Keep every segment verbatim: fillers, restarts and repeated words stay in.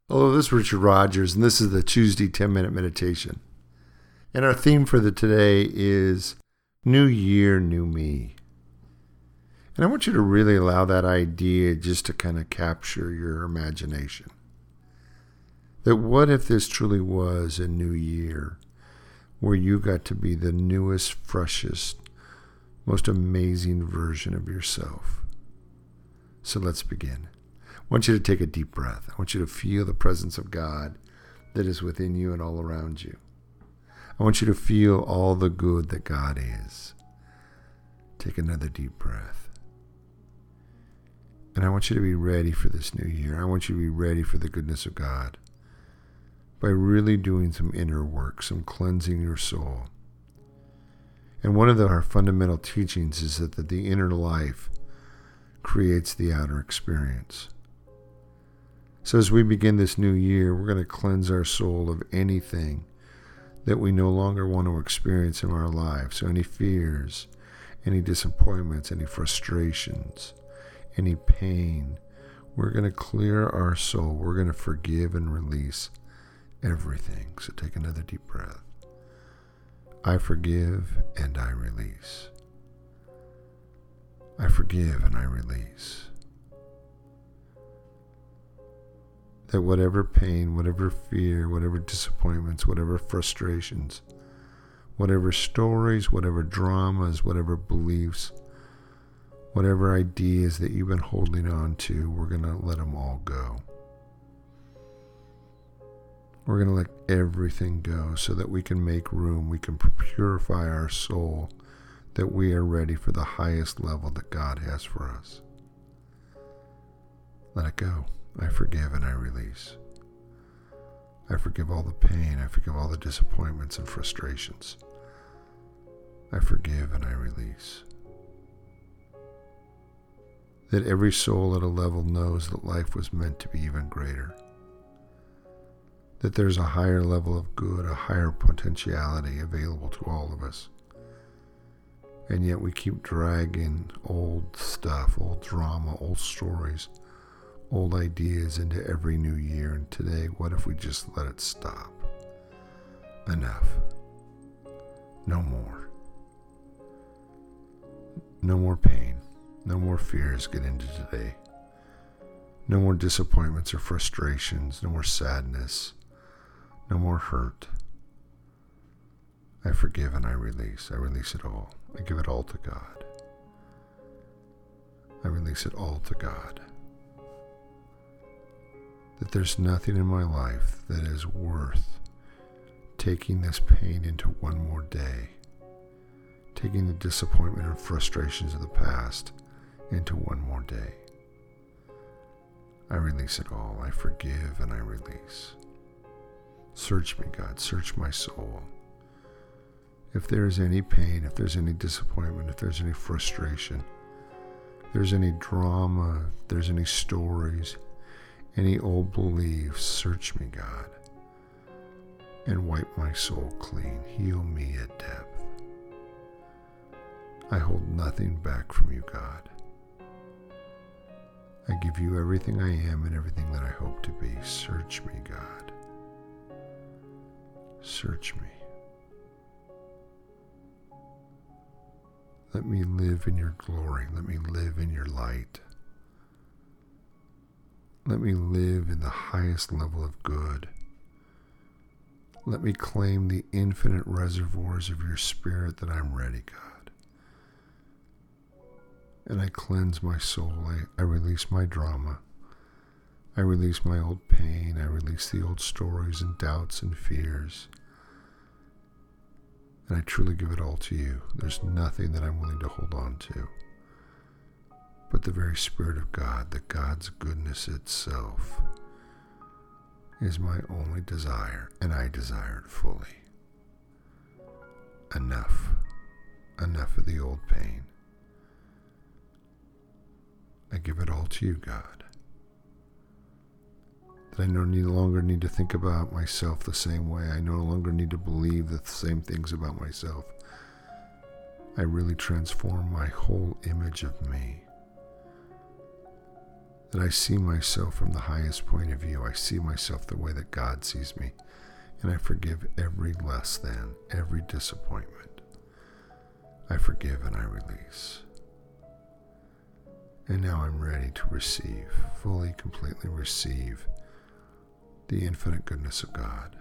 Hello, this is Richard Rogers, and this is the Tuesday ten-minute meditation. And our theme for the today is New Year, New Me. And I want you to really allow that idea just to kind of capture your imagination. That what if this truly was a new year where you got to be the newest, freshest, most amazing version of yourself? So let's begin. I want you to take a deep breath. I want you to feel the presence of God that is within you and all around you. I want you to feel all the good that God is. Take another deep breath. And I want you to be ready for this new year. I want you to be ready for the goodness of God by really doing some inner work, some cleansing your soul. And one of the, our fundamental teachings is that, that the inner life creates the outer experience. So as we begin this new year, we're going to cleanse our soul of anything that we no longer want to experience in our lives. So any fears, any disappointments, any frustrations, any pain, we're going to clear our soul. We're going to forgive and release everything. So take another deep breath. I forgive and I release. I forgive and I release. That whatever pain, whatever fear, whatever disappointments, whatever frustrations, whatever stories, whatever dramas, whatever beliefs, whatever ideas that you've been holding on to, we're going to let them all go. We're going to let everything go so that we can make room, we can purify our soul, that we are ready for the highest level that God has for us. Let it go. I forgive and I release. I forgive all the pain. I forgive all the disappointments and frustrations. I forgive and I release. That every soul at a level knows that life was meant to be even greater. That there's a higher level of good, a higher potentiality available to all of us. And yet we keep dragging old stuff, old drama, old stories, old ideas into every new year. And today, what if we just let it stop? Enough. No more. No more pain. No more fears get into today. No more disappointments or frustrations. No more sadness. No more hurt. I forgive and I release. I release it all. I give it all to God. I release it all to God. That there's nothing in my life that is worth taking this pain into one more day, taking the disappointment and frustrations of the past into one more day. I release it all. I forgive and I release. Search me, God. Search my soul. If there is any pain, if there's any disappointment, if there's any frustration, if there's any drama, if there's any stories, any old beliefs, search me, God, and wipe my soul clean. Heal me at depth. I hold nothing back from you, God. I give you everything I am and everything that I hope to be. Search me, God. Search me. Let me live in your glory. Let me live in your light. Let me live in the highest level of good. Let me claim the infinite reservoirs of your spirit that I'm ready, God. And I cleanse my soul. I, I release my drama. I release my old pain. I release the old stories and doubts and fears. And I truly give it all to you. There's nothing that I'm willing to hold on to but the very Spirit of God, that God's goodness itself is my only desire, and I desire it fully. Enough. Enough of the old pain. I give it all to you, God. That I no longer need to think about myself the same way. I no longer need to believe the same things about myself. I really transform my whole image of me. that I see myself from the highest point of view. I see myself the way that God sees me, and I forgive every less than, every disappointment. I forgive and I release. And now I'm ready to receive, fully, completely receive the infinite goodness of God.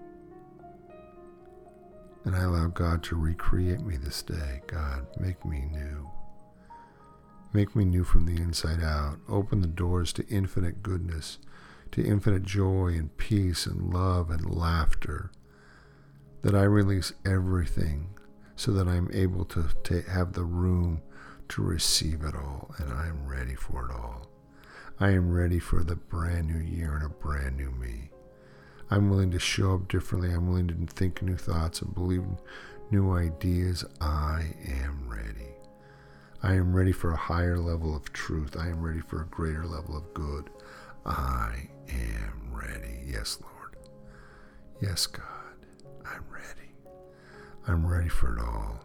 And I allow God to recreate me this day. God, make me new. Make me new from the inside out. Open the doors to infinite goodness, to infinite joy and peace and love and laughter. That I release everything so that I'm able to ta- have the room to receive it all, and I am ready for it all. I am ready for the brand new year and a brand new me. I'm willing to show up differently. I'm willing to think new thoughts and believe new ideas. I am ready. I am ready for a higher level of truth. I am ready for a greater level of good. I am ready. Yes, Lord. Yes, God. I'm ready. I'm ready for it all.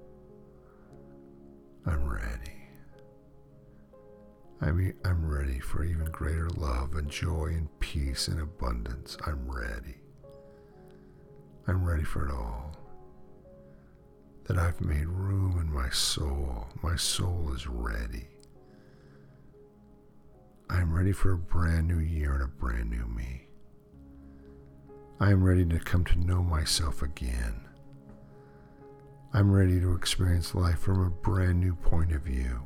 I'm ready. I mean, I'm ready for even greater love and joy and peace and abundance. I'm ready. I'm ready for it all. That I've made room in my soul. My soul is ready. I'm ready for a brand new year and a brand new me. I am ready to come to know myself again. I'm ready to experience life from a brand new point of view.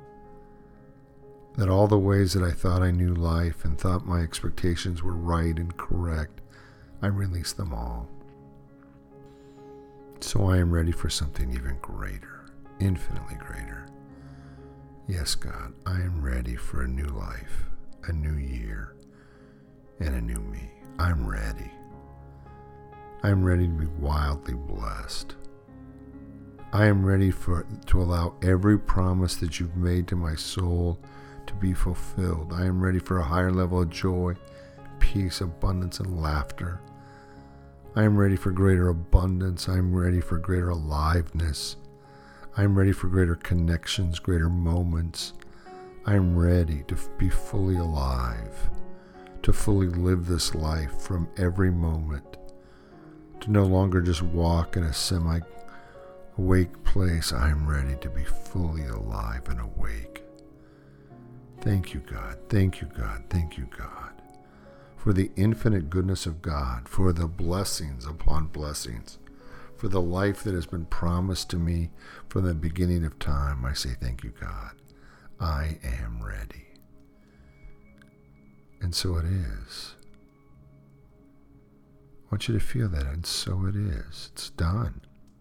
That all the ways that I thought I knew life and thought my expectations were right and correct, I release them all. So I am ready for something even greater, infinitely greater. Yes, God, I am ready for a new life, a new year, and a new me. I'm ready. I'm ready to be wildly blessed. I am ready for to allow every promise that you've made to my soul to be fulfilled. I am ready for a higher level of joy, peace, abundance, and laughter. I am ready for greater abundance. I am ready for greater aliveness. I am ready for greater connections, greater moments. I am ready to be fully alive, to fully live this life from every moment, to no longer just walk in a semi-awake place. I am ready to be fully alive and awake. Thank you, God. Thank you, God. Thank you, God, for the infinite goodness of God, for the blessings upon blessings, for the life that has been promised to me from the beginning of time. I say thank you, God. I am ready. And so it is. I want you to feel that, and so it is. It's done.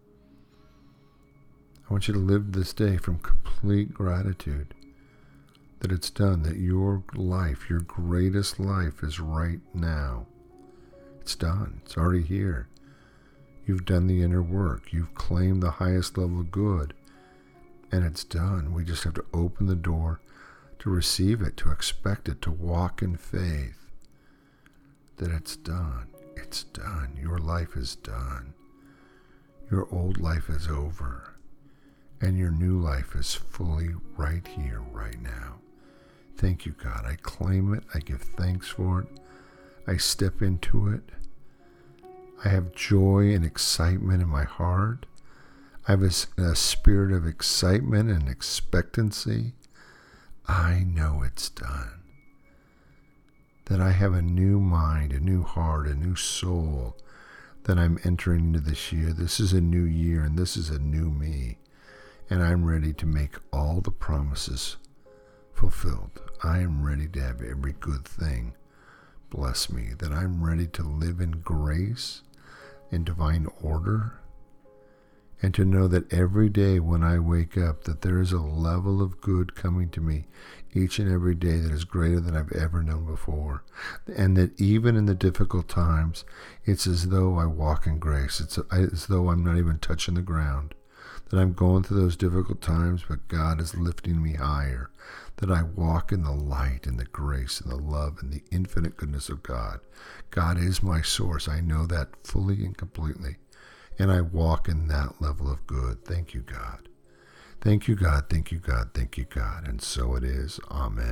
I want you to live this day from complete gratitude that it's done, that your life, your greatest life, is right now. It's done. It's already here. You've done the inner work. You've claimed the highest level of good, and it's done. We just have to open the door to receive it, to expect it, to walk in faith that it's done. It's done. Your life is done. Your old life is over, and your new life is fully right here, right now. Thank you, God. I claim it. I give thanks for it. I step into it. I have joy and excitement in my heart. I have a, a spirit of excitement and expectancy. I know it's done. That I have a new mind, a new heart, a new soul that I'm entering into this year. This is a new year, and this is a new me. And I'm ready to make all the promises fulfilled. I am ready to have every good thing bless me. That I'm ready to live in grace, in divine order, and to know that every day when I wake up, that there is a level of good coming to me each and every day that is greater than I've ever known before. And that even in the difficult times, it's as though I walk in grace. It's as though I'm not even touching the ground. That I'm going through those difficult times, but God is lifting me higher. That I walk in the light and the grace and the love and the infinite goodness of God. God is my source. I know that fully and completely. And I walk in that level of good. Thank you, God. Thank you, God. Thank you, God. Thank you, God. And so it is. Amen.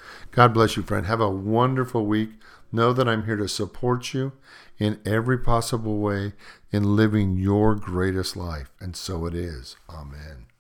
God bless you, friend. Have a wonderful week. Know that I'm here to support you in every possible way in living your greatest life. And so it is. Amen.